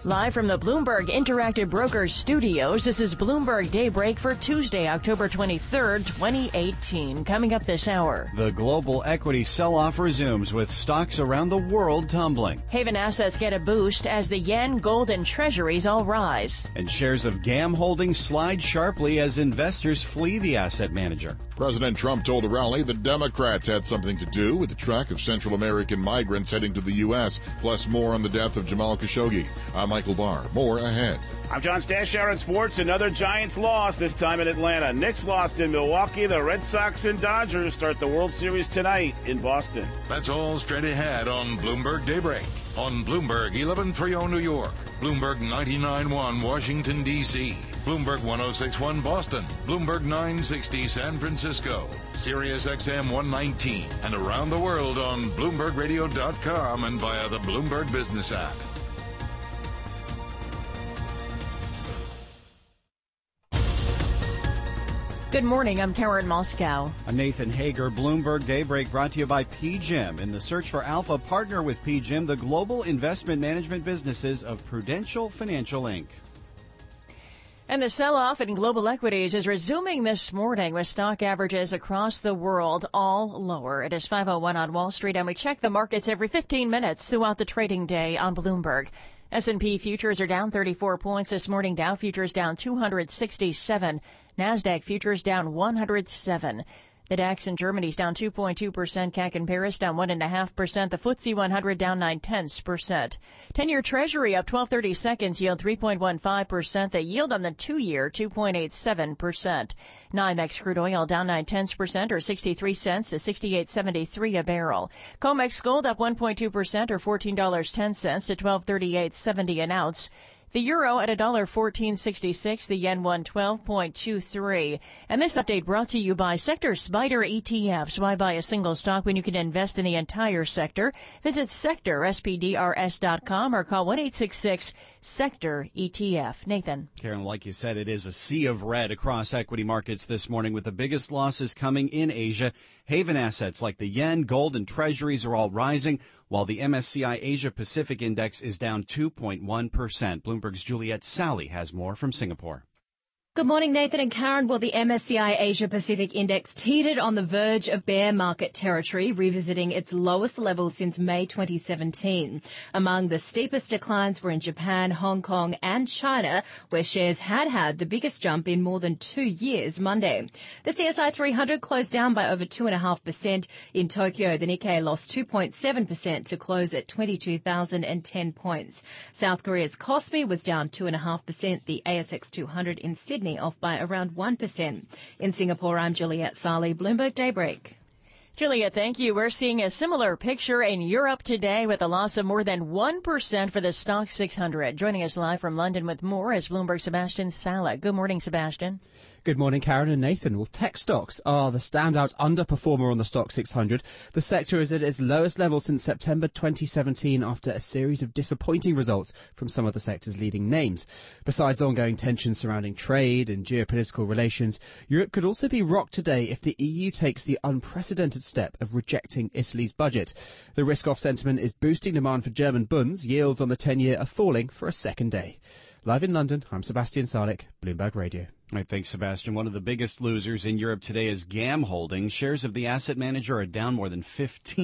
Live from the Bloomberg Interactive Brokers Studios, this is Bloomberg Daybreak for Tuesday, October 23rd, 2018. Coming up this hour. The global equity sell-off resumes with stocks around the world tumbling. Haven assets get a boost as the yen, gold, and treasuries all rise. And shares of GAM Holdings slide sharply as investors flee the asset manager. President Trump told a rally the Democrats had something to do with the track of Central American migrants heading to the U.S., plus more on the death of Jamal Khashoggi. I'm Michael Barr. More ahead. I'm John Stashower in sports. Another Giants loss, this time in Atlanta. Knicks lost in Milwaukee. The Red Sox and Dodgers start the World Series tonight in Boston. That's all straight ahead on Bloomberg Daybreak. On Bloomberg 1130 New York, Bloomberg 99.1 Washington, D.C., Bloomberg 106.1 Boston, Bloomberg 960 San Francisco, Sirius XM 119, and around the world on BloombergRadio.com and via the Bloomberg Business app. Good morning, I'm Karen Moscow. I'm Nathan Hager. Bloomberg Daybreak brought to you by PGIM. In the search for alpha, partner with PGIM, the global investment management businesses of Prudential Financial, Inc. And the sell-off in global equities is resuming this morning with stock averages across the world all lower. It is 5:01 on Wall Street, and we check the markets every 15 minutes throughout the trading day on Bloomberg. S&P futures are down 34 points this morning. Dow futures down 267. NASDAQ futures down 107. The DAX in Germany is down 2.2%. CAC in Paris down 1.5%. The FTSE 100 down 0.9%. 10-year Treasury up 12/30 seconds, yield 3.15%. The yield on the 2-year 2.87%. NYMEX crude oil down 0.9% or 63 cents to 68.73 a barrel. COMEX gold up 1.2% or $14.10 to 1238.70 an ounce. The euro at $1.1466, the yen 112.23. And this update brought to you by Sector Spider ETFs. Why buy a single stock when you can invest in the entire sector? Visit sectorspdrs.com or call 1-866-SECTOR-ETF. Nathan. Karen, like you said, it is a sea of red across equity markets this morning, with the biggest losses coming in Asia. Haven assets like the yen, gold, and treasuries are all rising, while the MSCI Asia Pacific Index is down 2.1%. Bloomberg's Juliette Sally has more from Singapore. Good morning, Nathan and Karen. Well, the MSCI Asia Pacific Index teetered on the verge of bear market territory, revisiting its lowest level since May 2017. Among the steepest declines were in Japan, Hong Kong and China, where shares had the biggest jump in more than 2 years Monday. The CSI 300 closed down by over 2.5%. In Tokyo, the Nikkei lost 2.7% to close at 22,010 points. South Korea's Kospi was down 2.5%. The ASX 200 in Sydney off by around 1%. In Singapore, I'm Juliette Sally, Bloomberg Daybreak. Juliette, thank you. We're seeing a similar picture in Europe today with a loss of more than 1% for the Stoxx 600. Joining us live from London with more is Bloomberg's Sebastian Salek. Good morning, Sebastian. Good morning, Karen and Nathan. Well, tech stocks are the standout underperformer on the Stoxx 600. The sector is at its lowest level since September 2017 after a series of disappointing results from some of the sector's leading names. Besides ongoing tensions surrounding trade and geopolitical relations, Europe could also be rocked today if the EU takes the unprecedented step of rejecting Italy's budget. The risk-off sentiment is boosting demand for German bunds. Yields on the 10-year are falling for a second day. Live in London, I'm Sebastian Salek, Bloomberg Radio. All right, thanks, Sebastian. One of the biggest losers in Europe today is GAM Holdings. Shares of the asset manager are down more than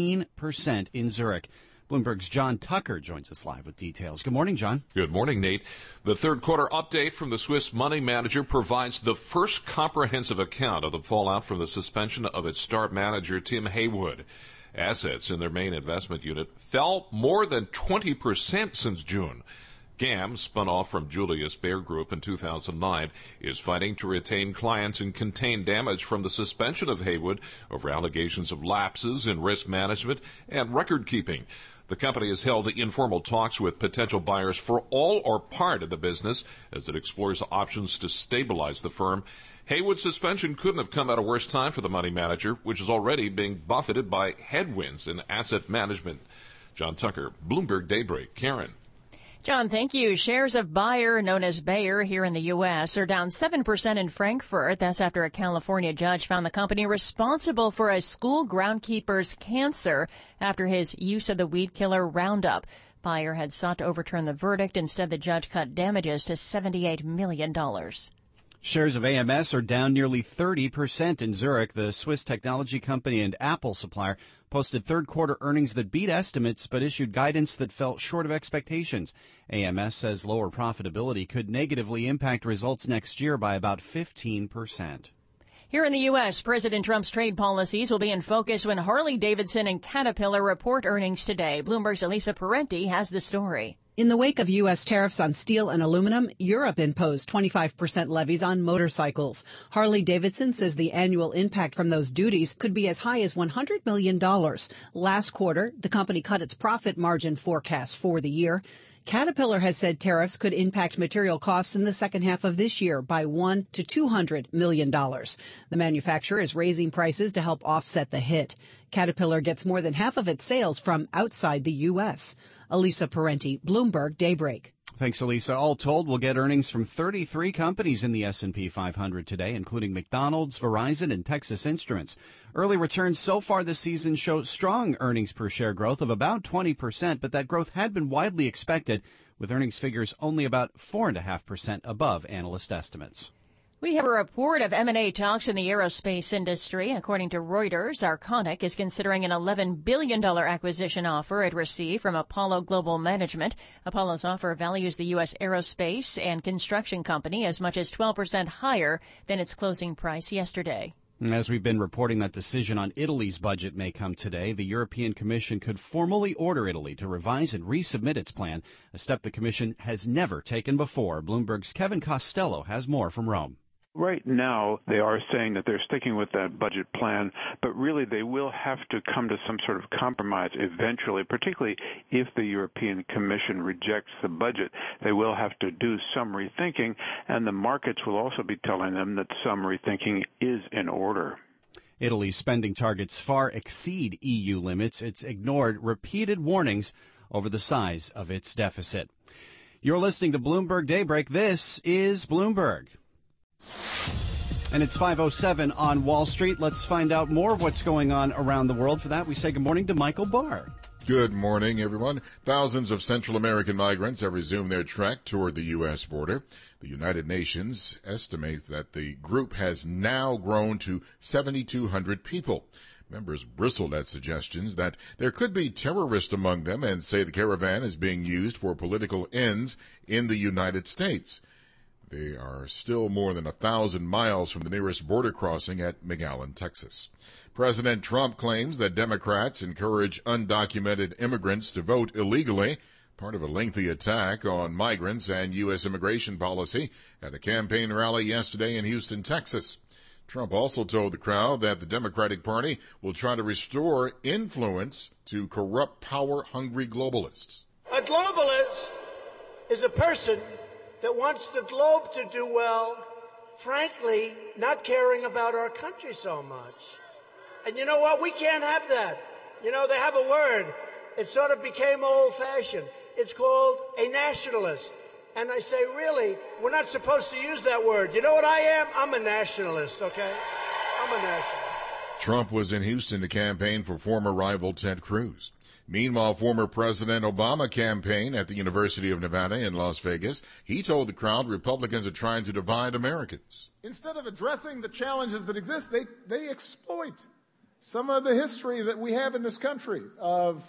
15% in Zurich. Bloomberg's John Tucker joins us live with details. Good morning, John. Good morning, Nate. The third quarter update from the Swiss money manager provides the first comprehensive account of the fallout from the suspension of its star manager, Tim Haywood. Assets in their main investment unit fell more than 20% since June. GAM, spun off from Julius Baer Group in 2009, is fighting to retain clients and contain damage from the suspension of Haywood over allegations of lapses in risk management and record keeping. The company has held informal talks with potential buyers for all or part of the business as it explores options to stabilize the firm. Haywood's suspension couldn't have come at a worse time for the money manager, which is already being buffeted by headwinds in asset management. John Tucker, Bloomberg Daybreak. Karen. John, thank you. Shares of Bayer, known as Bayer here in the U.S., are down 7% in Frankfurt. That's after a California judge found the company responsible for a school groundskeeper's cancer after his use of the weed killer Roundup. Buyer had sought to overturn the verdict. Instead, the judge cut damages to $78 million. Shares of AMS are down nearly 30% in Zurich. The Swiss technology company and Apple supplier posted third-quarter earnings that beat estimates but issued guidance that fell short of expectations. AMS says lower profitability could negatively impact results next year by about 15%. Here in the U.S., President Trump's trade policies will be in focus when Harley-Davidson and Caterpillar report earnings today. Bloomberg's Elisa Parenti has the story. In the wake of U.S. tariffs on steel and aluminum, Europe imposed 25% levies on motorcycles. Harley-Davidson says the annual impact from those duties could be as high as $100 million. Last quarter, the company cut its profit margin forecast for the year. Caterpillar has said tariffs could impact material costs in the second half of this year by $100 to $200 million. The manufacturer is raising prices to help offset the hit. Caterpillar gets more than half of its sales from outside the U.S. Elisa Parenti, Bloomberg Daybreak. Thanks, Elisa. All told, we'll get earnings from 33 companies in the S&P 500 today, including McDonald's, Verizon, and Texas Instruments. Early returns so far this season show strong earnings per share growth of about 20%, but that growth had been widely expected, with earnings figures only about 4.5% above analyst estimates. We have a report of M&A talks in the aerospace industry. According to Reuters, Arconic is considering an $11 billion acquisition offer it received from Apollo Global Management. Apollo's offer values the U.S. aerospace and construction company as much as 12% higher than its closing price yesterday. As we've been reporting, that decision on Italy's budget may come today. The European Commission could formally order Italy to revise and resubmit its plan, a step the Commission has never taken before. Bloomberg's Kevin Costello has more from Rome. Right now, they are saying that they're sticking with that budget plan, but really they will have to come to some sort of compromise eventually, particularly if the European Commission rejects the budget. They will have to do some rethinking, and the markets will also be telling them that some rethinking is in order. Italy's spending targets far exceed EU limits. It's ignored repeated warnings over the size of its deficit. You're listening to Bloomberg Daybreak. This is Bloomberg. And it's 5:07 on Wall Street. Let's find out more of what's going on around the world. For that, we say good morning to Michael Barr. Good morning, everyone. Thousands of Central American migrants have resumed their trek toward the U.S. border. The United Nations estimates that the group has now grown to 7,200 people. Members bristled at suggestions that there could be terrorists among them and say the caravan is being used for political ends in the United States. They are still more than 1,000 miles from the nearest border crossing at McAllen, Texas. President Trump claims that Democrats encourage undocumented immigrants to vote illegally, part of a lengthy attack on migrants and U.S. immigration policy at a campaign rally yesterday in Houston, Texas. Trump also told the crowd that the Democratic Party will try to restore influence to corrupt, power-hungry globalists. A globalist is a person that wants the globe to do well, frankly, not caring about our country so much. And you know what? We can't have that. You know, they have a word. It sort of became old-fashioned. It's called a nationalist. And I say, really, we're not supposed to use that word. You know what I am? I'm a nationalist, okay? I'm a nationalist. Trump was in Houston to campaign for former rival Ted Cruz. Meanwhile, former President Obama campaigned at the University of Nevada in Las Vegas. He told the crowd Republicans are trying to divide Americans. Instead of addressing the challenges that exist, they exploit some of the history that we have in this country of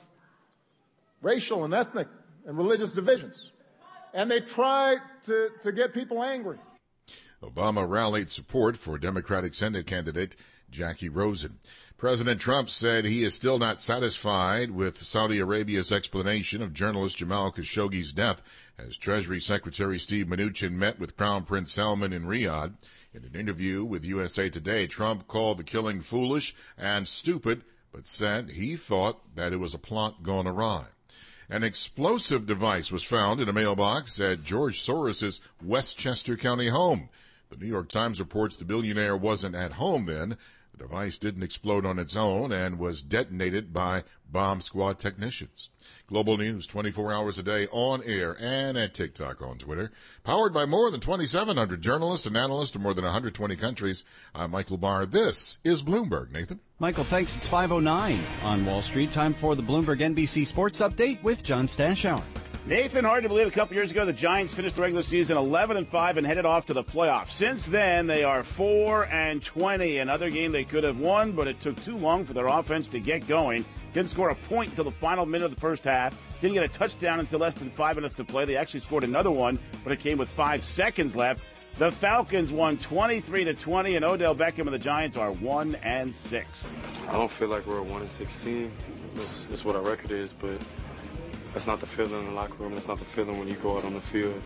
racial and ethnic and religious divisions. And they try to get people angry. Obama rallied support for Democratic Senate candidate Jackie Rosen. President Trump said he is still not satisfied with Saudi Arabia's explanation of journalist Jamal Khashoggi's death as Treasury Secretary Steve Mnuchin met with Crown Prince Salman in Riyadh. In an interview with USA Today, Trump called the killing foolish and stupid, but said he thought that it was a plot gone awry. An explosive device was found in a mailbox at George Soros' Westchester County home. The New York Times reports the billionaire wasn't at home then. The The device didn't explode on its own and was detonated by bomb squad technicians. Global News 24 hours a day on air and at TikTok on Twitter. Powered by more than 2,700 journalists and analysts in more than 120 countries. I'm Michael Barr. This is Bloomberg. Nathan? Michael, thanks. It's 5:09 on Wall Street. Time for the Bloomberg NBC Sports Update with John Stashower. Nathan, hard to believe a couple years ago the Giants finished the regular season 11-5 and headed off to the playoffs. Since then, they are 4-20. Another game they could have won, but it took too long for their offense to get going. Didn't score a point until the final minute of the first half. Didn't get a touchdown until less than 5 minutes to play. They actually scored another one, but it came with 5 seconds left. The Falcons won 23-20, and Odell Beckham and the Giants are 1-6. I don't feel like we're a 1-6 team. That's what our record is, but that's not the feeling in the locker room. That's not the feeling when you go out on the field.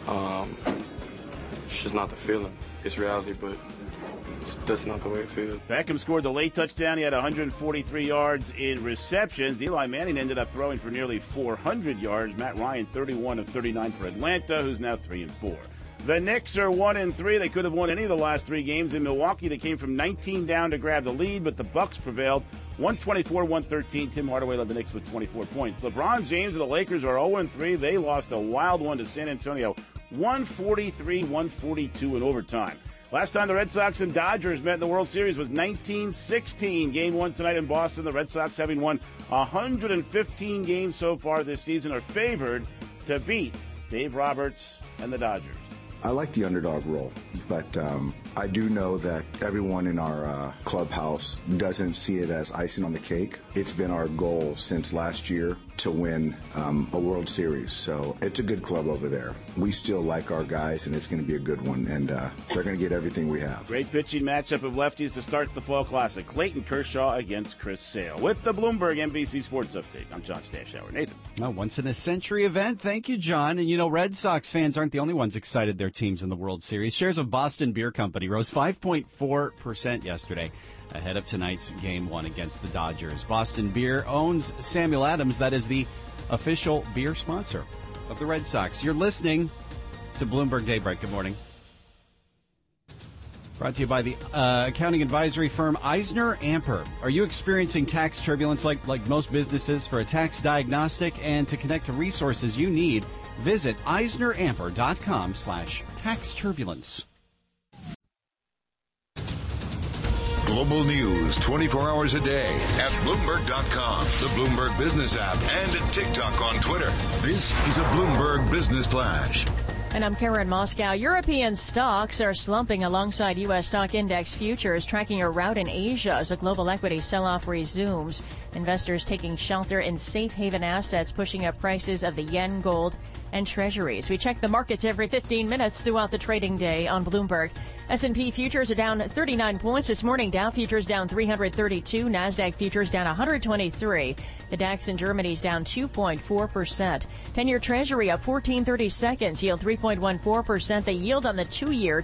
It's just not the feeling. It's reality, but that's not the way it feels. Beckham scored the late touchdown. He had 143 yards in receptions. Eli Manning ended up throwing for nearly 400 yards. Matt Ryan, 31 of 39 for Atlanta, who's now 3-4. The Knicks are 1-3. They could have won any of the last 3 games. In Milwaukee, they came from 19 down to grab the lead, but the Bucks prevailed. 124-113. Tim Hardaway led the Knicks with 24 points. LeBron James and the Lakers are 0-3. They lost a wild one to San Antonio, 143-142 in overtime. Last time the Red Sox and Dodgers met in the World Series was 1916. Game 1 tonight in Boston. The Red Sox, having won 115 games so far this season, are favored to beat Dave Roberts and the Dodgers. I like the underdog role, but I do know that everyone in our clubhouse doesn't see it as icing on the cake. It's been our goal since last year to win a World Series, so it's a good club over there. We still like our guys, and it's going to be a good one, and they're going to get everything we have. Great pitching matchup of lefties to start the Fall Classic. Clayton Kershaw against Chris Sale. With the Bloomberg NBC Sports Update, I'm John Stashower. Nathan. A once-in-a-century event. Thank you, John. And, you know, Red Sox fans aren't the only ones excited their teams in the World Series. Shares of Boston Beer Company rose 5.4% yesterday ahead of tonight's Game 1 against the Dodgers. Boston Beer owns Samuel Adams. That is the official beer sponsor of the Red Sox. You're listening to Bloomberg Daybreak. Good morning. Brought to you by the accounting advisory firm Eisner Amper. Are you experiencing tax turbulence like most businesses? For a tax diagnostic and to connect to resources you need, visit EisnerAmper.com/tax turbulence. Global news 24 hours a day at Bloomberg.com, the Bloomberg Business app, and at TikTok on Twitter. This is a Bloomberg Business Flash. And I'm Karen Moscow. European stocks are slumping alongside U.S. stock index futures, tracking a rout in Asia as a global equity sell-off resumes. Investors taking shelter in safe haven assets, pushing up prices of the yen, gold, and treasuries. We check the markets every 15 minutes throughout the trading day on Bloomberg. S&P futures are down 39 points this morning. Dow futures down 332. NASDAQ futures down 123. The DAX in Germany is down 2.4%. 10-year Treasury up 14/30 seconds, yield 3.14%. The yield on the 2-year,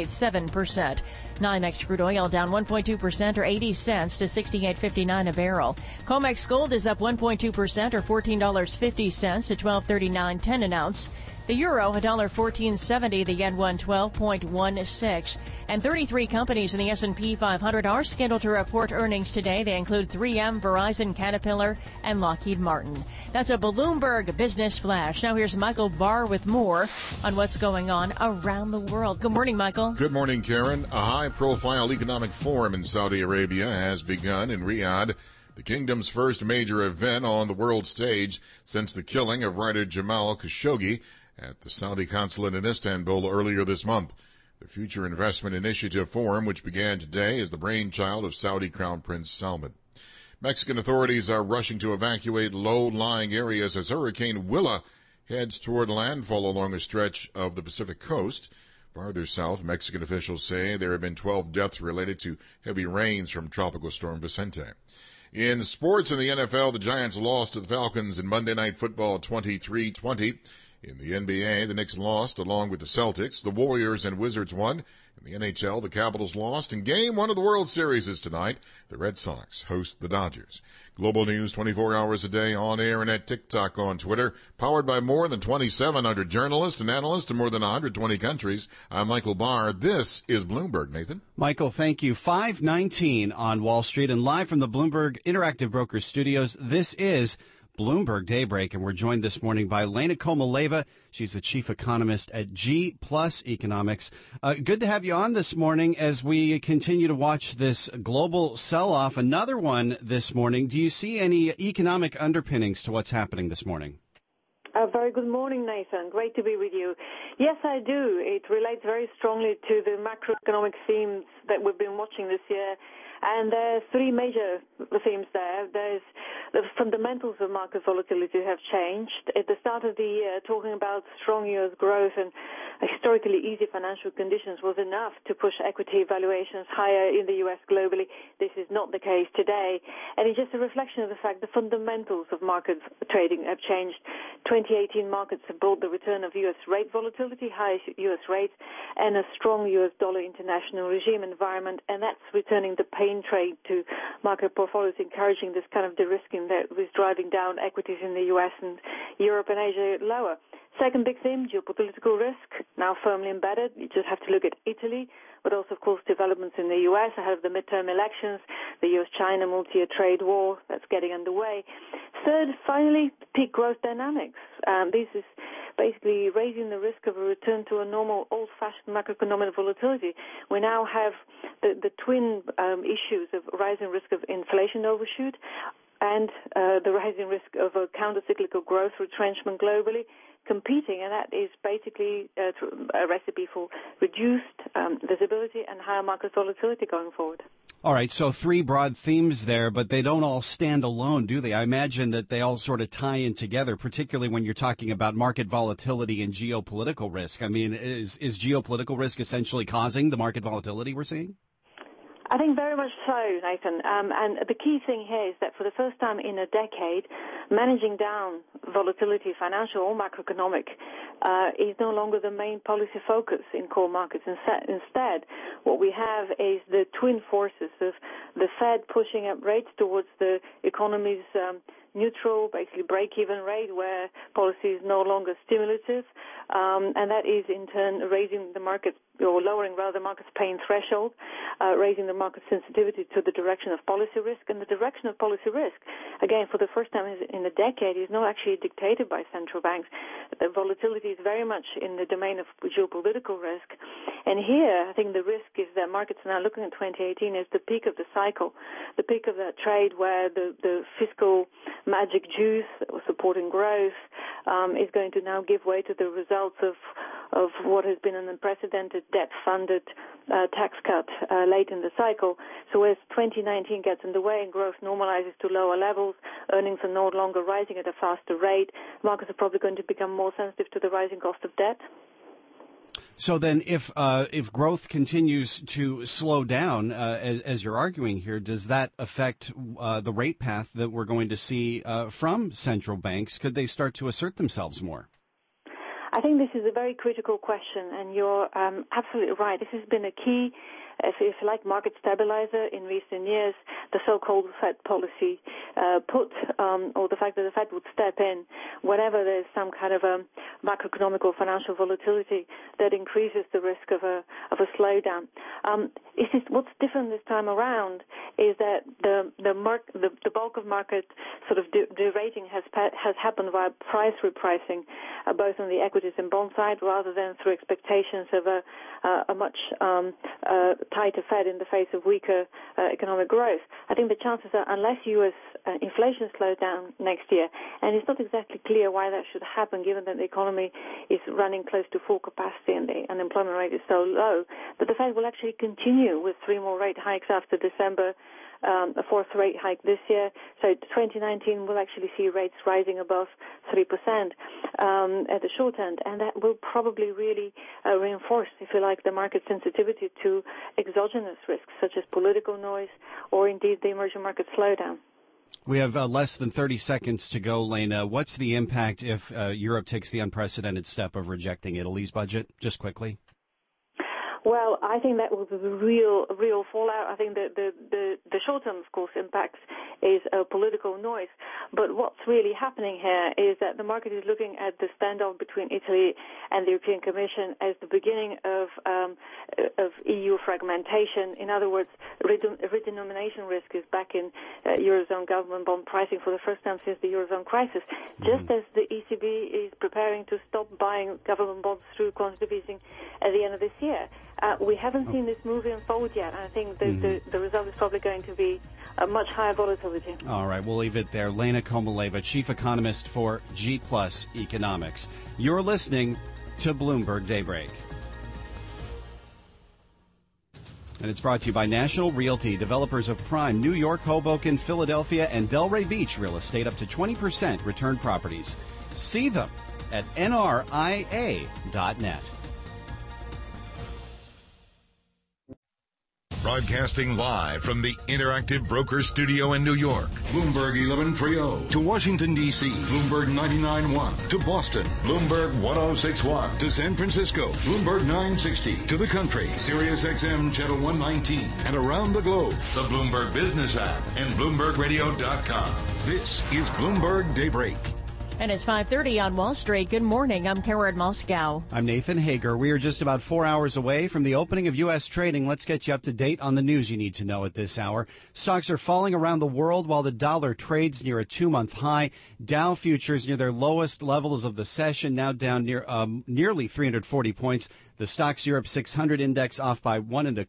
2.87%. NYMEX crude oil down 1.2% or 80 cents to $68.59 a barrel. COMEX gold is up 1.2% or $14.50 to $12.39.10 an ounce. The euro, $1.1470. The yen, 112.16. And 33 companies in the S&P 500 are scheduled to report earnings today. They include 3M, Verizon, Caterpillar, and Lockheed Martin. That's a Bloomberg Business Flash. Now here's Michael Barr with more on what's going on around the world. Good morning, Michael. Good morning, Karen. A high-profile economic forum in Saudi Arabia has begun in Riyadh, the kingdom's first major event on the world stage since the killing of writer Jamal Khashoggi at the Saudi consulate in Istanbul earlier this month. The Future Investment Initiative Forum, which began today, is the brainchild of Saudi Crown Prince Salman. Mexican authorities are rushing to evacuate low-lying areas as Hurricane Willa heads toward landfall along a stretch of the Pacific coast. Farther south, Mexican officials say there have been 12 deaths related to heavy rains from Tropical Storm Vicente. In sports in the NFL, the Giants lost to the Falcons in Monday Night Football 23-20. In the NBA, the Knicks lost along with the Celtics. The Warriors and Wizards won, In the NHL, the Capitals lost, and Game 1 of the World Series is tonight. The Red Sox host the Dodgers. Global news 24 hours a day on air and at TikTok, on Twitter. Powered by more than 2,700 journalists and analysts in more than 120 countries. I'm Michael Barr. This is Bloomberg, Nathan. Michael, thank you. 5:19 on Wall Street and live from the Bloomberg Interactive Brokers Studios. This is Bloomberg Daybreak, and we're joined this morning by Lena Komaleva. She's the chief economist at G Plus Economics. Good to have you on this morning as we continue to watch this global sell-off. Another one this morning. Do you see any economic underpinnings to what's happening this morning? Very good morning, Nathan. Great to be with you. Yes, I do. It relates very strongly to the macroeconomic themes that we've been watching this year. And there's three major themes there. There's the fundamentals of market volatility have changed. At the start of the year, talking about strong U.S. growth and historically easy financial conditions was enough to push equity valuations higher in the U.S. globally. This is not the case today. And it's just a reflection of the fact the fundamentals of market trading have changed. 2018 markets have brought the return of U.S. rate volatility, high U.S. rates, and a strong U.S. dollar international regime environment, and that's returning the pain trade to market portfolios, encouraging this kind of de-risking that was driving down equities in the U.S. and Europe and Asia lower. Second big theme, geopolitical risk, now firmly embedded. You just have to look at Italy, but also, of course, developments in the U.S. ahead of the midterm elections, the U.S.-China multi-year trade war that's getting underway. Third, finally, peak growth dynamics. This is basically raising the risk of a return to a normal, old-fashioned macroeconomic volatility. We now have the twin issues of rising risk of inflation overshoot and the rising risk of a counter-cyclical growth retrenchment globally competing, and that is basically a recipe for reduced visibility and higher market volatility going forward. All right, so three broad themes there, but they don't all stand alone, do they? I imagine that they all sort of tie in together, particularly when you're talking about market volatility and geopolitical risk. I mean, is geopolitical risk essentially causing the market volatility we're seeing? I think very much so, Nathan. And the key thing here is that for the first time in a decade, managing down volatility, financial or macroeconomic, is no longer the main policy focus in core markets. Instead, what we have is the twin forces of the Fed pushing up rates towards the economy's neutral, basically break-even rate, where policy is no longer stimulative, and that is in turn raising the market, or lowering rather the market's pain threshold, raising the market sensitivity to the direction of policy risk. And the direction of policy risk, again, for the first time in a decade, is not actually dictated by central banks. The volatility is very much in the domain of geopolitical risk. And here, I think the risk is that markets are now looking at 2018 as the peak of the cycle, the peak of that trade where the fiscal magic juice that was supporting growth is going to now give way to the results of what has been an unprecedented debt-funded tax cut late in the cycle. So as 2019 gets underway and growth normalizes to lower levels, earnings are no longer rising at a faster rate, markets are probably going to become more sensitive to the rising cost of debt. So then if growth continues to slow down, as you're arguing here, does that affect the rate path that we're going to see from central banks? Could they start to assert themselves more? I think this is a very critical question, and you're absolutely right. This has been a key, if you like, market stabilizer in recent years, the so-called Fed policy or the fact that the Fed would step in whenever there's some kind of a macroeconomic or financial volatility that increases the risk of a slowdown. What's different this time around is that the bulk of market sort of derating has happened via price repricing, both on the equities and bond side, rather than through expectations of a much tighter Fed in the face of weaker economic growth. I think the chances are, unless U.S. inflation slows down next year, and it's not exactly clear why that should happen, given that the economy is running close to full capacity and the unemployment rate is so low, that the Fed will actually continue with 3 more rate hikes after December, a 4th rate hike this year. So 2019 will actually see rates rising above 3% at the short end, and that will probably really reinforce, if you like, the market sensitivity to exogenous risks such as political noise or indeed the emerging market slowdown. We have less than 30 seconds to go, Lena. What's the impact if Europe takes the unprecedented step of rejecting Italy's budget? Just quickly. Well, I think that was the real fallout. I think the short-term, of course, impact is a political noise. But what's really happening here is that the market is looking at the standoff between Italy and the European Commission as the beginning of EU fragmentation. In other words, redenomination risk is back in Eurozone government bond pricing for the first time since the Eurozone crisis, just as the ECB is preparing to stop buying government bonds through quantitative easing at the end of this year. We haven't seen this moving forward yet, and I think the result is probably going to be a much higher volatility. All right, we'll leave it there. Lena Komaleva, Chief Economist for G+ Economics. You're listening to Bloomberg Daybreak. And it's brought to you by National Realty, developers of prime New York, Hoboken, Philadelphia, and Delray Beach real estate, up to 20% return properties. See them at nria.net. Broadcasting live from the Interactive Broker Studio in New York, Bloomberg 1130. To Washington, D.C., Bloomberg 99.1. To Boston, Bloomberg 106.1. To San Francisco, Bloomberg 960. To the country, Sirius XM Channel 119. And around the globe, the Bloomberg Business app and BloombergRadio.com. This is Bloomberg Daybreak. And it's 5:30 on Wall Street. Good morning. I'm Karen Moscow. I'm Nathan Hager. We are just about 4 hours away from the opening of U.S. trading. Let's get you up to date on the news you need to know at this hour. Stocks are falling around the world while the dollar trades near a 2-month high. Dow futures near their lowest levels of the session, now down nearly 340 points. The Stocks Europe 600 index off by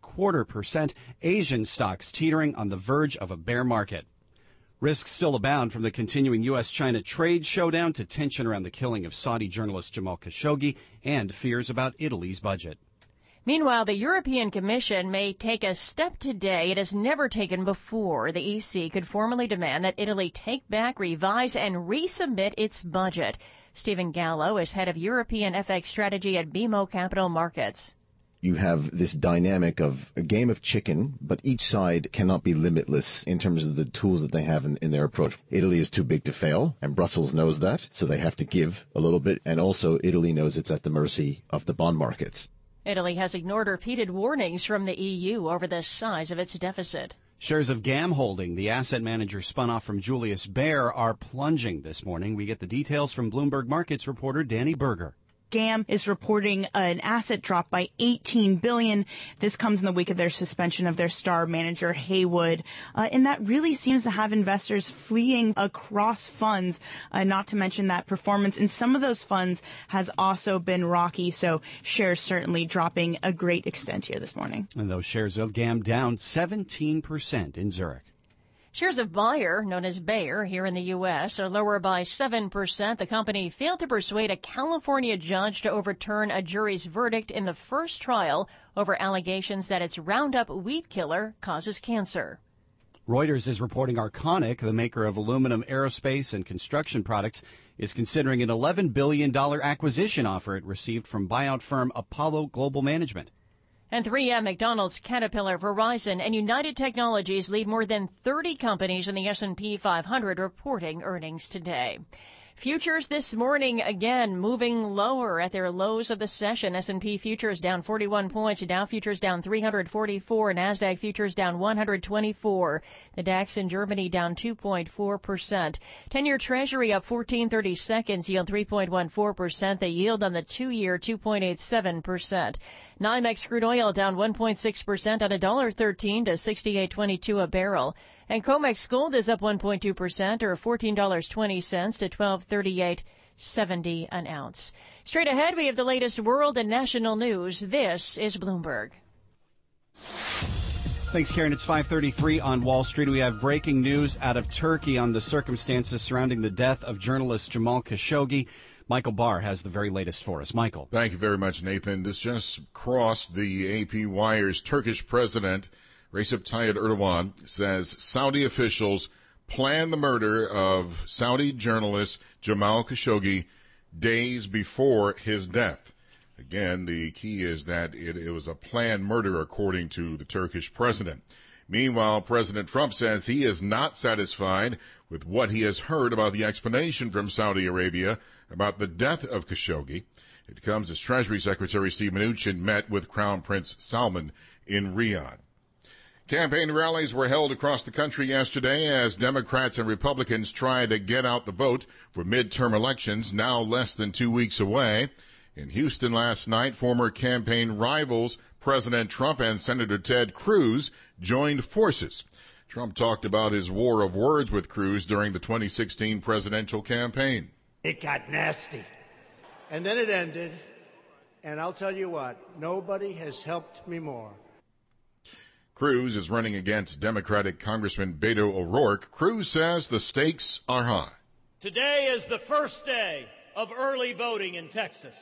1.25%. Asian stocks teetering on the verge of a bear market. Risks still abound, from the continuing U.S.-China trade showdown to tension around the killing of Saudi journalist Jamal Khashoggi and fears about Italy's budget. Meanwhile, the European Commission may take a step today it has never taken before. The EC could formally demand that Italy take back, revise, and resubmit its budget. Stephen Gallo is head of European FX strategy at BMO Capital Markets. You have this dynamic of a game of chicken, but each side cannot be limitless in terms of the tools that they have in their approach. Italy is too big to fail, and Brussels knows that, so they have to give a little bit. And also, Italy knows it's at the mercy of the bond markets. Italy has ignored repeated warnings from the EU over the size of its deficit. Shares of GAM Holding, the asset manager spun off from Julius Baer, are plunging this morning. We get the details from Bloomberg Markets reporter Danny Berger. GAM is reporting an asset drop by $18 billion. This comes in the wake of their suspension of their star manager, Haywood. And that really seems to have investors fleeing across funds, not to mention that performance in some of those funds has also been rocky. So shares certainly dropping a great extent here this morning. And those shares of GAM down 17% in Zurich. Shares of Bayer, known as Bayer here in the U.S., are lower by 7%. The company failed to persuade a California judge to overturn a jury's verdict in the first trial over allegations that its Roundup weed killer causes cancer. Reuters is reporting Arconic, the maker of aluminum, aerospace, and construction products, is considering an $11 billion acquisition offer it received from buyout firm Apollo Global Management. And 3M, McDonald's, Caterpillar, Verizon, and United Technologies lead more than 30 companies in the S&P 500 reporting earnings today. Futures this morning, again, moving lower at their lows of the session. S&P futures down 41 points. Dow futures down 344. NASDAQ futures down 124. The DAX in Germany down 2.4%. 10-year Treasury up 14.30 seconds, yield 3.14%. The yield on the 2-year, 2.87%. NYMEX crude oil down 1.6% on $1.13 to $68.22 a barrel. And COMEX gold is up 1.2% or $14.20 to $12.38.70 an ounce. Straight ahead, we have the latest world and national news. This is Bloomberg. Thanks, Karen. It's 5:33 on Wall Street. We have breaking news out of Turkey on the circumstances surrounding the death of journalist Jamal Khashoggi. Michael Barr has the very latest for us. Michael. Thank you very much, Nathan. This just crossed the AP wires. Turkish President Recep Tayyip Erdogan says Saudi officials planned the murder of Saudi journalist Jamal Khashoggi days before his death. Again, the key is that it was a planned murder, according to the Turkish president. Meanwhile, President Trump says he is not satisfied with what he has heard about the explanation from Saudi Arabia about the death of Khashoggi. It comes as Treasury Secretary Steve Mnuchin met with Crown Prince Salman in Riyadh. Campaign rallies were held across the country yesterday as Democrats and Republicans try to get out the vote for midterm elections now less than 2 weeks away. In Houston last night, former campaign rivals President Trump and Senator Ted Cruz joined forces. Trump talked about his war of words with Cruz during the 2016 presidential campaign. It got nasty. And then it ended. And I'll tell you what, nobody has helped me more. Cruz is running against Democratic Congressman Beto O'Rourke. Cruz says the stakes are high. Today is the first day of early voting in Texas.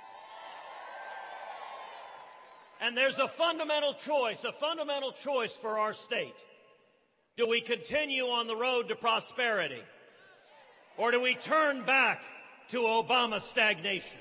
And there's a fundamental choice for our state. Do we continue on the road to prosperity? Or do we turn back to Obama stagnation?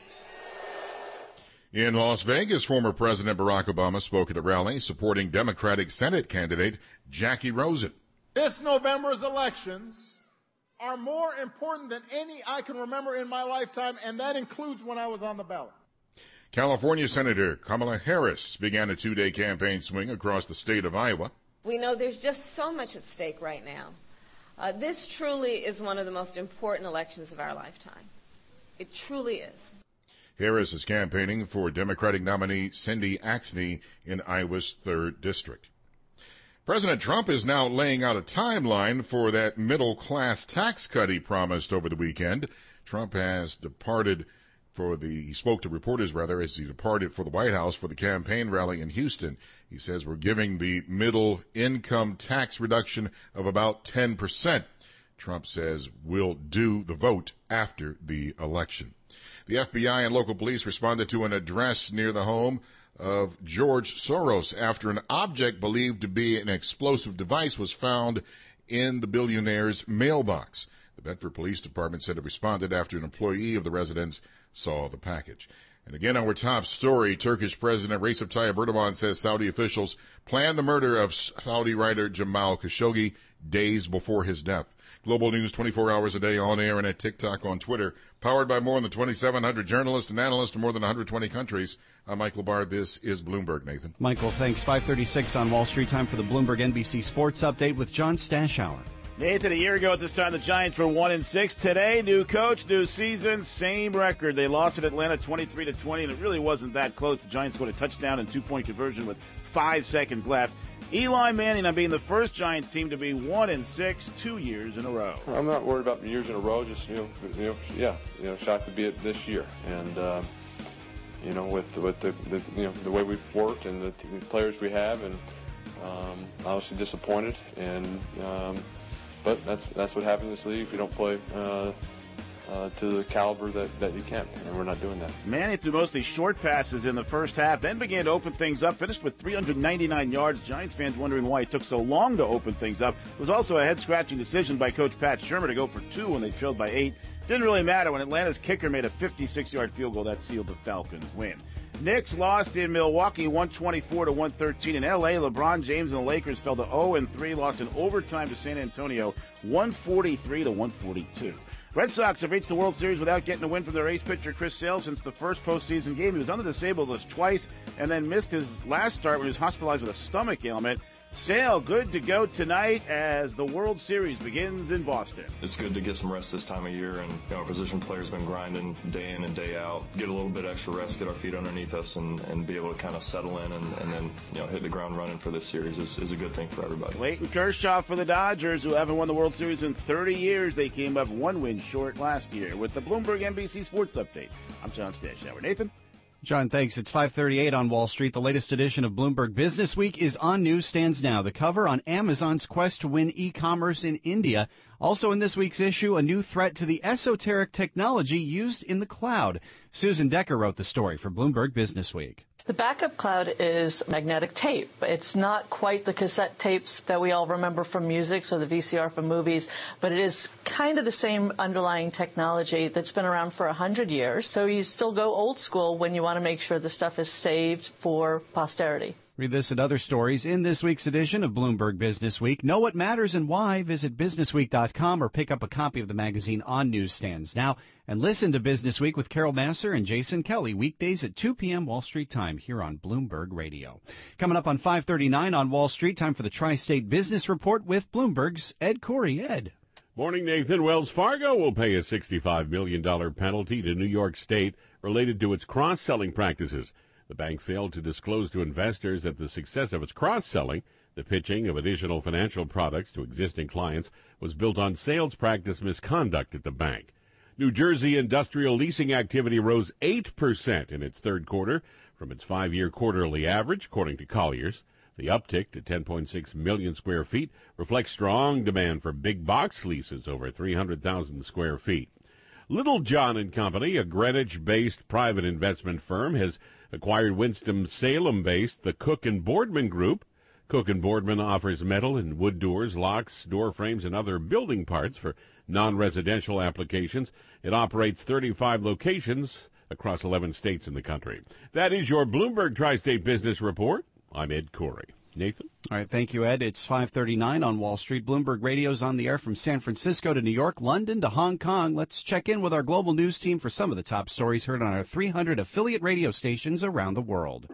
In Las Vegas, former President Barack Obama spoke at a rally supporting Democratic Senate candidate Jackie Rosen. This November's elections are more important than any I can remember in my lifetime, and that includes when I was on the ballot. California Senator Kamala Harris began a 2-day campaign swing across the state of Iowa. We know there's just so much at stake right now. This truly is one of the most important elections of our lifetime. It truly is. Harris is campaigning for Democratic nominee Cindy Axne in Iowa's 3rd District. President Trump is now laying out a timeline for that middle-class tax cut he promised over the weekend. Trump has he spoke to reporters as he departed for the White House for the campaign rally in Houston. He says we're giving the middle income tax reduction of about 10%. Trump says we'll do the vote after the election. The FBI and local police responded to an address near the home of George Soros after an object believed to be an explosive device was found in the billionaire's mailbox. The Bedford Police Department said it responded after an employee of the residence saw the package. And again, our top story, Turkish President Recep Tayyip Erdogan says Saudi officials planned the murder of Saudi writer Jamal Khashoggi days before his death. Global News 24 hours a day on air and at TikTok, on Twitter. Powered by more than 2,700 journalists and analysts in more than 120 countries. I'm Michael Barr. This is Bloomberg, Nathan. Michael, thanks. 5:36 on Wall Street. Time for the Bloomberg NBC Sports Update with John Stashower. Nathan, a year ago at this time, the Giants were 1-6. Today, new coach, new season, same record. They lost at Atlanta 23-20, and it really wasn't that close. The Giants scored a touchdown and 2-point conversion with 5 seconds left. Eli Manning on being the first Giants team to be 1-6 2 years in a row. I'm not worried about years in a row. Just shocked to be it this year, and with the way we've worked and the players we have, and obviously disappointed, and but that's what happens in this league if you don't play to the caliber that you can, and we're not doing that. Manning threw mostly short passes in the first half, then began to open things up, finished with 399 yards. Giants fans wondering why it took so long to open things up. It was also a head-scratching decision by Coach Pat Shurmur to go for 2 when they trailed by 8. Didn't really matter when Atlanta's kicker made a 56-yard field goal that sealed the Falcons' win. Knicks lost in Milwaukee 124-113. In L.A., LeBron James and the Lakers fell to 0-3, lost in overtime to San Antonio 143-142. Red Sox have reached the World Series without getting a win from their ace pitcher Chris Sale since the first postseason game. He was on the disabled list twice and then missed his last start when he was hospitalized with a stomach ailment. Sale good to go tonight as the World Series begins in Boston. It's good to get some rest this time of year, and our position players been grinding day in and day out. Get a little bit extra rest, get our feet underneath us, and be able to kind of settle in and then hit the ground running for this series is a good thing for everybody. Clayton Kershaw for the Dodgers, who haven't won the World Series in 30 years. They came up 1 win short last year. With the Bloomberg NBC Sports Update, I'm John Stashower. Nathan? John, thanks. It's 5:38 on Wall Street. The latest edition of Bloomberg Business Week is on newsstands now. The cover on Amazon's quest to win e-commerce in India. Also in this week's issue, a new threat to the esoteric technology used in the cloud. Susan Decker wrote the story for Bloomberg Business Week. The backup cloud is magnetic tape. It's not quite the cassette tapes that we all remember from music, so the VCR from movies, but it is kind of the same underlying technology that's been around for 100 years. So you still go old school when you want to make sure the stuff is saved for posterity. Read this and other stories in this week's edition of Bloomberg Business Week. Know what matters and why. Visit businessweek.com or pick up a copy of the magazine on newsstands now. And listen to Business Week with Carol Massar and Jason Kelly weekdays at 2 p.m. Wall Street time here on Bloomberg Radio. Coming up on 5:39 on Wall Street, time for the Tri-State Business Report with Bloomberg's Ed Corey. Ed. Morning, Nathan. Wells Fargo will pay a $65 million penalty to New York State related to its cross-selling practices. The bank failed to disclose to investors that the success of its cross-selling, the pitching of additional financial products to existing clients, was built on sales practice misconduct at the bank. New Jersey industrial leasing activity rose 8% in its third quarter from its 5-year quarterly average, according to Colliers. The uptick to 10.6 million square feet reflects strong demand for big box leases over 300,000 square feet. Littlejohn & Company, a Greenwich-based private investment firm, has acquired Winston-Salem-based the Cook & Boardman Group. Cook & Boardman offers metal and wood doors, locks, door frames, and other building parts for non-residential applications. It operates 35 locations across 11 states in the country. That is your Bloomberg Tri-State Business Report. I'm Ed Corey. Nathan? All right, thank you, Ed. It's 5:39 on Wall Street. Bloomberg Radio's on the air from San Francisco to New York, London to Hong Kong. Let's check in with our global news team for some of the top stories heard on our 300 affiliate radio stations around the world.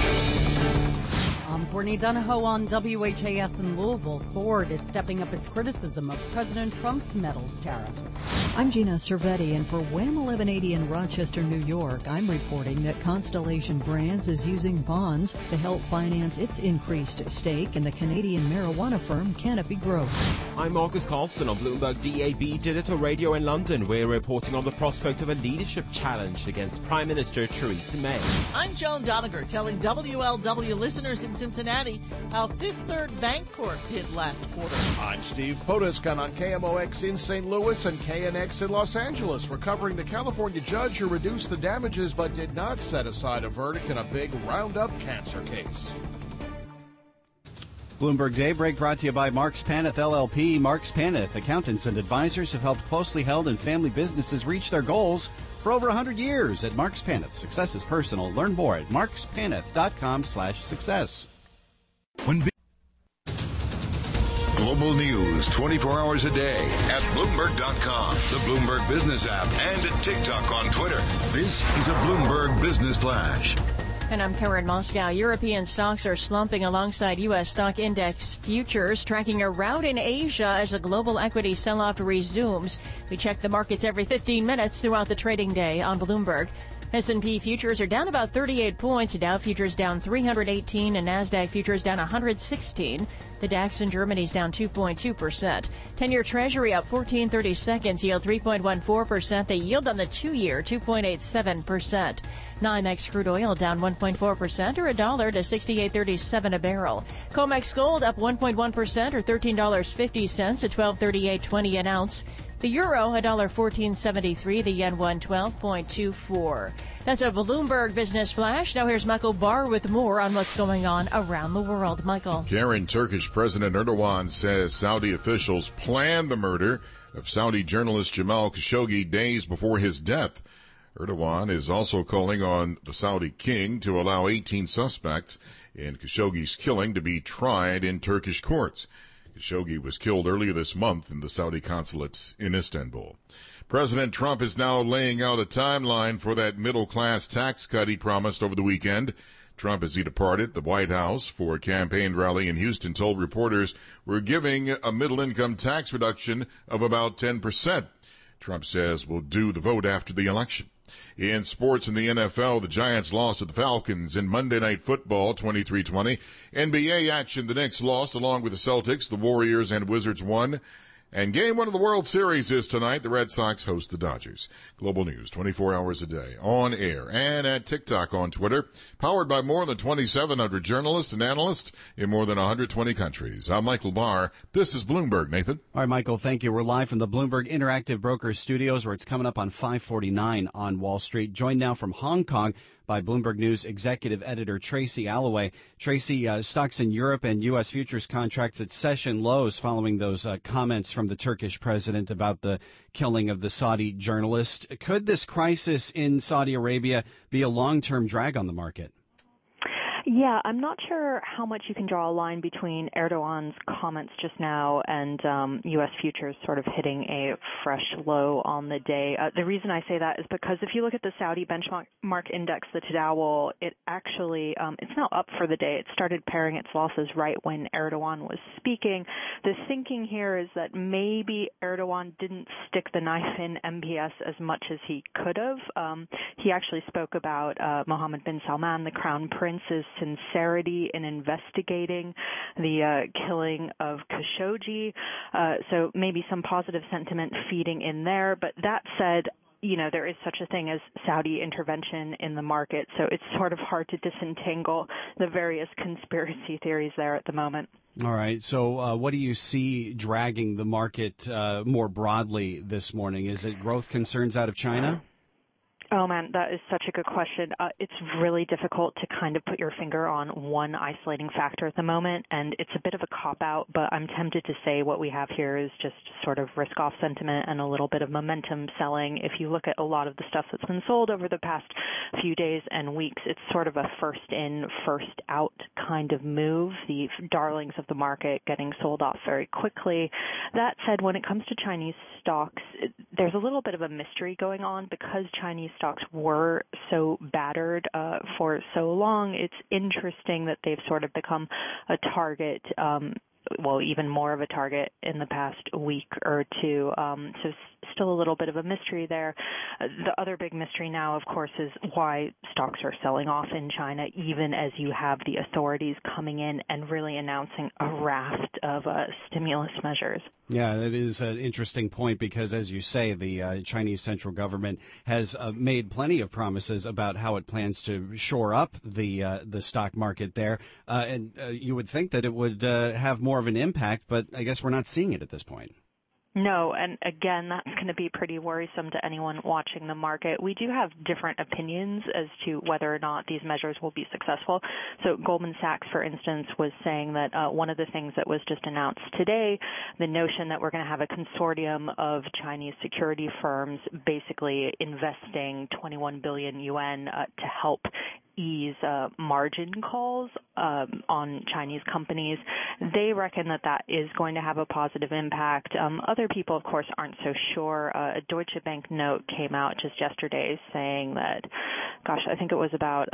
I'm Courtney Donahoe on WHAS in Louisville. Ford is stepping up its criticism of President Trump's metals tariffs. I'm Gina Cervetti, and for WHAM 1180 in Rochester, New York, I'm reporting that Constellation Brands is using bonds to help finance its increased stake in the Canadian marijuana firm Canopy Growth. I'm Marcus Carlson on Bloomberg DAB Digital Radio in London. We're reporting on the prospect of a leadership challenge against Prime Minister Theresa May. I'm Joan Doniger telling WLW listeners in Cincinnati how Fifth Third Bancorp did last quarter. I'm Steve Podeskin on KMOX in St. Louis and KNX in Los Angeles. We're covering the California judge who reduced the damages but did not set aside a verdict in a big Roundup cancer case. Bloomberg Daybreak brought to you by Marks Paneth LLP. Marks Paneth, accountants and advisors, have helped closely held and family businesses reach their goals for over 100 years. At Marks Paneth, success is personal. Learn more at markspaneth.com/success. Global news 24 hours a day at Bloomberg.com, the Bloomberg Business app, and at TikTok on Twitter. This is a Bloomberg Business Flash. And I'm Karen Moscow. European stocks are slumping alongside U.S. stock index futures, tracking a rout in Asia as the global equity sell-off resumes. We check the markets every 15 minutes throughout the trading day on Bloomberg. S&P futures are down about 38 points. Dow futures down 318 and NASDAQ futures down 116. The DAX in Germany's down 2.2%. 10-year Treasury up 14 seconds, yield 3.14%. The yield on the 2-year, 2.87%. NYMEX crude oil down 1.4% or $1 to $68.37 a barrel. COMEX gold up 1.1% or $13.50 to $1238.20 an ounce. The euro, $1.1473. The yen, 112.24. That's a Bloomberg Business Flash. Now here's Michael Barr with more on what's going on around the world. Michael. Karen, Turkish President Erdogan says Saudi officials planned the murder of Saudi journalist Jamal Khashoggi days before his death. Erdogan is also calling on the Saudi king to allow 18 suspects in Khashoggi's killing to be tried in Turkish courts. Khashoggi was killed earlier this month in the Saudi consulate in Istanbul. President Trump is now laying out a timeline for that middle-class tax cut he promised over the weekend. Trump, as he departed the White House for a campaign rally in Houston, told reporters we're giving a middle-income tax reduction of about 10%. Trump says we'll do the vote after the election. In sports in the NFL, the Giants lost to the Falcons in Monday Night Football 23-20. NBA action, the Knicks lost along with the Celtics. The Warriors and Wizards won. And game one of the World Series is tonight. The Red Sox host the Dodgers. Global news 24 hours a day, on air and at TikTok on Twitter. Powered by more than 2,700 journalists and analysts in more than 120 countries. I'm Michael Barr. This is Bloomberg, Nathan. All right, Michael, thank you. We're live from the Bloomberg Interactive Brokers Studios, where it's coming up on 5:49 on Wall Street. Joined now from Hong Kong by Bloomberg News executive editor Tracy Alloway. Tracy, stocks in Europe and U.S. futures contracts at session lows following those comments from the Turkish president about the killing of the Saudi journalist. Could this crisis in Saudi Arabia be a long-term drag on the market? Yeah, I'm not sure how much you can draw a line between Erdogan's comments just now and U.S. futures sort of hitting a fresh low on the day. The reason I say that is because if you look at the Saudi benchmark index, the Tadawul, it actually it's now up for the day. It started pairing its losses right when Erdogan was speaking. The thinking here is that maybe Erdogan didn't stick the knife in MBS as much as he could have. He actually spoke about Mohammed bin Salman, the Crown Prince's sincerity in investigating the killing of Khashoggi. So maybe some positive sentiment feeding in there. But that said, there is such a thing as Saudi intervention in the market. So it's sort of hard to disentangle the various conspiracy theories there at the moment. All right. So what do you see dragging the market more broadly this morning? Is it growth concerns out of China? Oh, man, that is such a good question. It's really difficult to kind of put your finger on one isolating factor at the moment, and it's a bit of a cop-out, but I'm tempted to say what we have here is just sort of risk-off sentiment and a little bit of momentum selling. If you look at a lot of the stuff that's been sold over the past few days and weeks, it's sort of a first-in, first-out kind of move, the darlings of the market getting sold off very quickly. That said, when it comes to Chinese stocks, there's a little bit of a mystery going on because Chinese stocks were so battered for so long. It's interesting that they've sort of become a target, even more of a target in the past week or two. So still a little bit of a mystery there. The other big mystery now, of course, is why stocks are selling off in China, even as you have the authorities coming in and really announcing a raft of stimulus measures. Yeah, that is an interesting point because, as you say, the Chinese central government has made plenty of promises about how it plans to shore up the stock market there. And you would think that it would have more of an impact, but I guess we're not seeing it at this point. No, and again, that's going to be pretty worrisome to anyone watching the market. We do have different opinions as to whether or not these measures will be successful. So Goldman Sachs, for instance, was saying that one of the things that was just announced today, the notion that we're going to have a consortium of Chinese security firms basically investing 21 billion yuan to help ease margin calls on Chinese companies. They reckon that that is going to have a positive impact. Other people, of course, aren't so sure. A Deutsche Bank note came out just yesterday saying that, I think it was about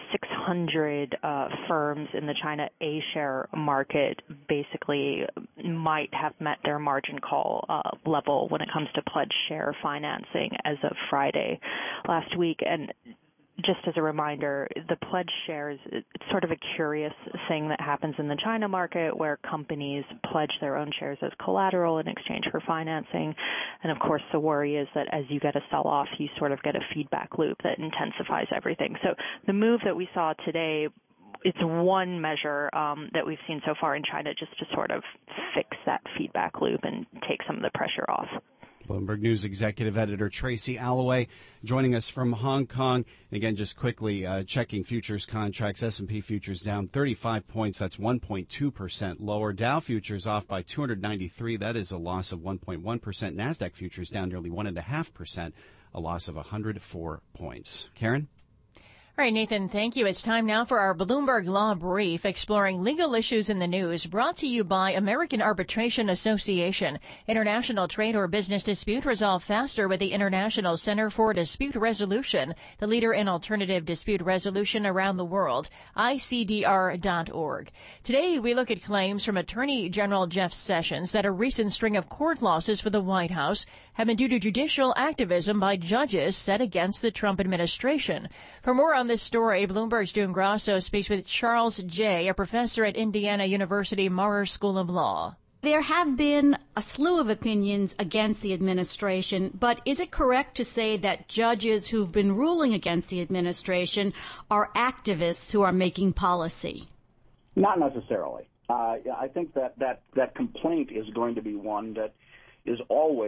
600 firms in the China A-share market basically might have met their margin call level when it comes to pledged share financing as of Friday last week. And just as a reminder, the pledged shares, it's sort of a curious thing that happens in the China market where companies pledge their own shares as collateral in exchange for financing. And of course, the worry is that as you get a sell-off, you sort of get a feedback loop that intensifies everything. So the move that we saw today, it's one measure that we've seen so far in China just to sort of fix that feedback loop and take some of the pressure off. Bloomberg News Executive Editor Tracy Alloway joining us from Hong Kong. And again, just quickly checking futures contracts. S&P futures down 35 points. That's 1.2% lower. Dow futures off by 293. That is a loss of 1.1%. NASDAQ futures down nearly 1.5%, a loss of 104 points. Karen? All right, Nathan, thank you. It's time now for our Bloomberg Law Brief, exploring legal issues in the news, brought to you by American Arbitration Association. International trade or business dispute resolved faster with the International Center for Dispute Resolution, the leader in alternative dispute resolution around the world, ICDR.org. Today, we look at claims from Attorney General Jeff Sessions that a recent string of court losses for the White House have been due to judicial activism by judges set against the Trump administration. For more on this story, Bloomberg's June Grasso speaks with Charles Jay, a professor at Indiana University Maurer School of Law. There have been a slew of opinions against the administration, but is it correct to say that judges who've been ruling against the administration are activists who are making policy? Not necessarily. I think that complaint is going to be one that is always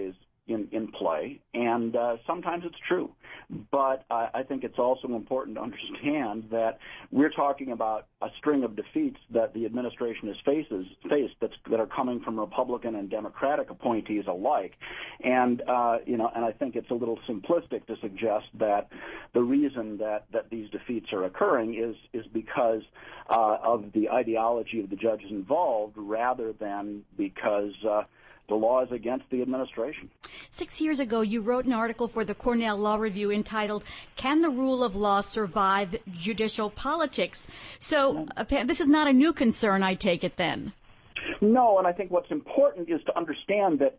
in play, and sometimes it's true. But I think it's also important to understand that we're talking about a string of defeats that the administration has faced that are coming from Republican and Democratic appointees alike. And and I think it's a little simplistic to suggest that the reason that these defeats are occurring is because of the ideology of the judges involved, rather than because the law is against the administration. 6 years ago, you wrote an article for the Cornell Law Review entitled, "Can the Rule of Law Survive Judicial Politics?" So this is not a new concern, I take it then. No, and I think what's important is to understand that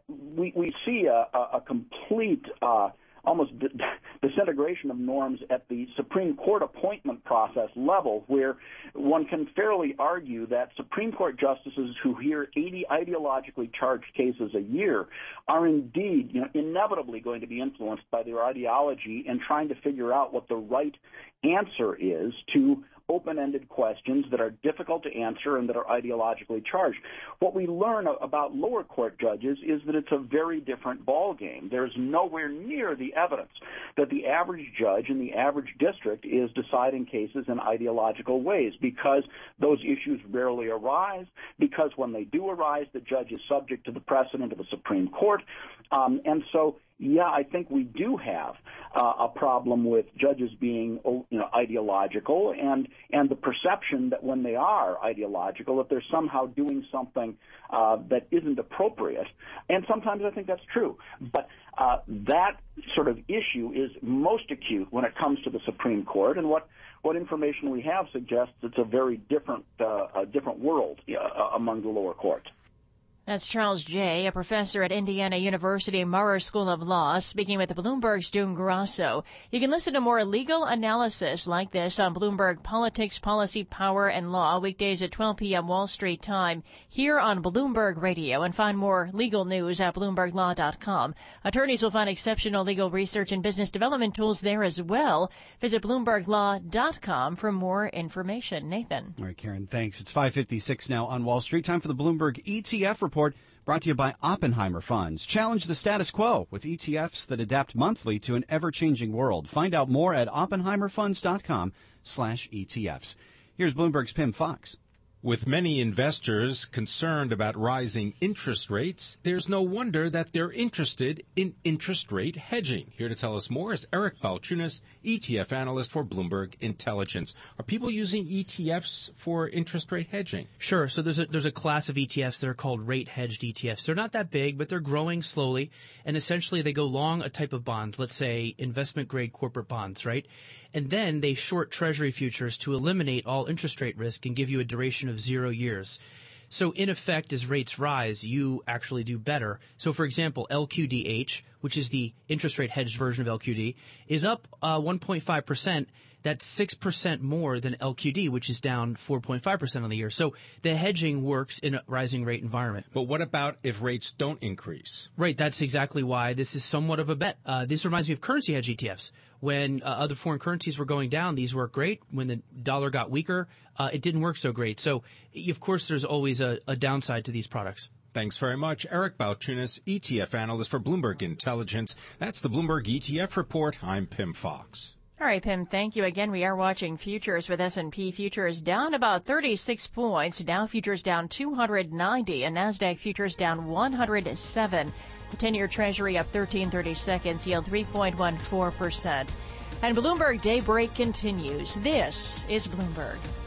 we see a complete almost disintegration of norms at the Supreme Court appointment process level, where one can fairly argue that Supreme Court justices who hear 80 ideologically charged cases a year are indeed, inevitably going to be influenced by their ideology and trying to figure out what the right answer is to open-ended questions that are difficult to answer and that are ideologically charged. What we learn about lower court judges is that it's a very different ballgame. There's nowhere near the evidence that the average judge in the average district is deciding cases in ideological ways, because those issues rarely arise, because when they do arise, the judge is subject to the precedent of the Supreme Court. And so, yeah, I think we do have a problem with judges being, ideological, and the perception that when they are ideological, that they're somehow doing something that isn't appropriate. And sometimes I think that's true. But that sort of issue is most acute when it comes to the Supreme Court, and what information we have suggests it's a very different world among the lower courts. That's Charles Jay, a professor at Indiana University Maurer School of Law, speaking with Bloomberg's June Grasso. You can listen to more legal analysis like this on Bloomberg Politics, Policy, Power, and Law, weekdays at 12 p.m. Wall Street time, here on Bloomberg Radio, and find more legal news at BloombergLaw.com. Attorneys will find exceptional legal research and business development tools there as well. Visit BloombergLaw.com for more information. Nathan. All right, Karen, thanks. It's 5:56 now on Wall Street. Time for the Bloomberg ETF report. Brought to you by Oppenheimer Funds. Challenge the status quo with ETFs that adapt monthly to an ever-changing world. Find out more at oppenheimerfunds.com/ETFs. Here's Bloomberg's Pim Fox. With many investors concerned about rising interest rates, there's no wonder that they're interested in interest rate hedging. Here to tell us more is Eric Balchunas, ETF analyst for Bloomberg Intelligence. Are people using ETFs for interest rate hedging? Sure. So there's a class of ETFs that are called rate hedged ETFs. They're not that big, but they're growing slowly. And essentially they go long a type of bonds, let's say investment grade corporate bonds, right? And then they short Treasury futures to eliminate all interest rate risk and give you a duration of 0 years. So in effect, as rates rise, you actually do better. So for example, LQDH, which is the interest rate hedged version of LQD, is up 1.5%. That's 6% more than LQD, which is down 4.5% on the year. So the hedging works in a rising rate environment. But what about if rates don't increase? Right. That's exactly why this is somewhat of a bet. This reminds me of currency hedge ETFs. When other foreign currencies were going down, these worked great. When the dollar got weaker, it didn't work so great. So, of course, there's always a downside to these products. Thanks very much. Eric Balchunas, ETF analyst for Bloomberg Intelligence. That's the Bloomberg ETF Report. I'm Pim Fox. All right, Pim, thank you again. We are watching futures with S&P futures down about 36 points. Dow futures down 290 and NASDAQ futures down 107. The 10-year Treasury up 13.30 seconds, yield 3.14%. And Bloomberg Daybreak continues. This is Bloomberg.